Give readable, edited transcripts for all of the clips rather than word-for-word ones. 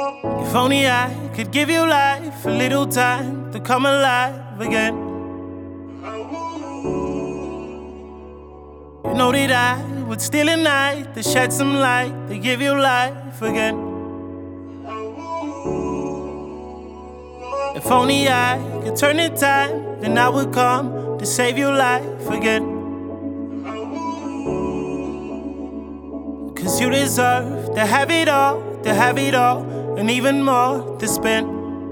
If only I could give you life, a little time to come alive again. You know that I would steal a night to shed some light, to give you life again. If only I could turn the time, then I would come to save your life again. Cause you deserve to have it all, and even more to spend.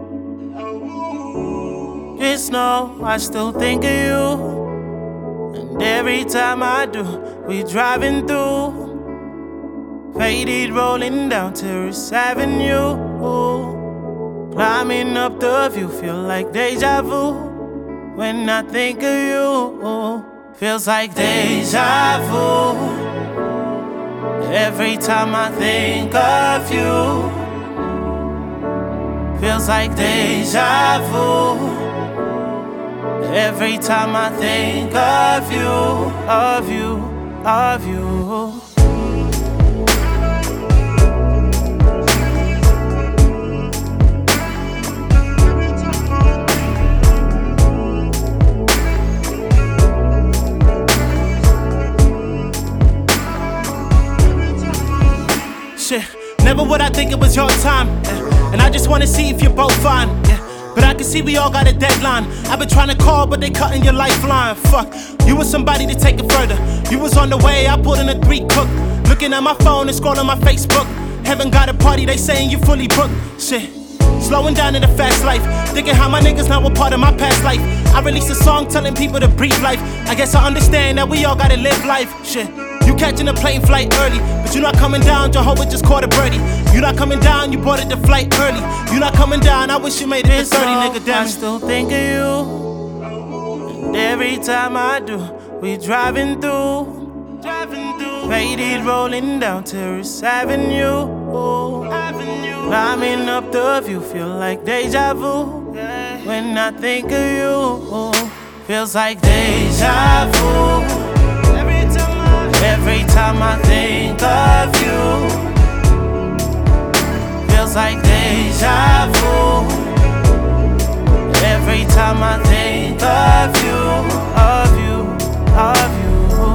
Just know I still think of you. And every time I do, we driving through faded, rolling down Terrace Avenue. Climbing up the view, feel like deja vu. When I think of you, feels like deja vu. Every time I think of you, feels like deja vu. Every time I think of you, of you, of you. Shit, never would I think it was your time, yeah. And I just wanna see if you're both fine, yeah. But I can see we all got a deadline. I've been trying to call, but they cutting your lifeline. Fuck, you was somebody to take it further. You was on the way, I pulled in a 3-cook. Looking at my phone and scrolling my Facebook. Haven't got a party, they saying you fully booked. Shit, slowing down in the fast life. Thinking how my niggas now a part of my past life. I released a song telling people to breathe life. I guess I understand that we all gotta live life. Shit, you catching a plane flight early, but you not coming down, Jehovah just caught a birdie. You not coming down, you boarded the flight early. You not coming down, I wish you made it to 30, nigga, damn it. I still think of you, and every time I do, we driving through faded, rolling down Terrace Avenue. Climbing up the view, feel like deja vu. When I think of you, feels like deja vu. Every time I think of you, feels like deja vu. Every time I think of you, of you, of you.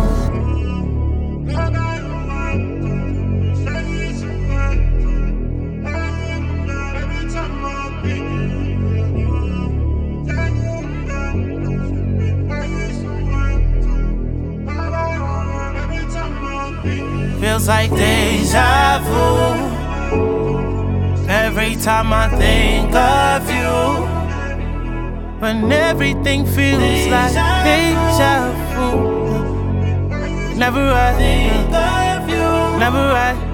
Feels like deja vu. Every time I think of you, when everything feels like deja vu. Never right, never right.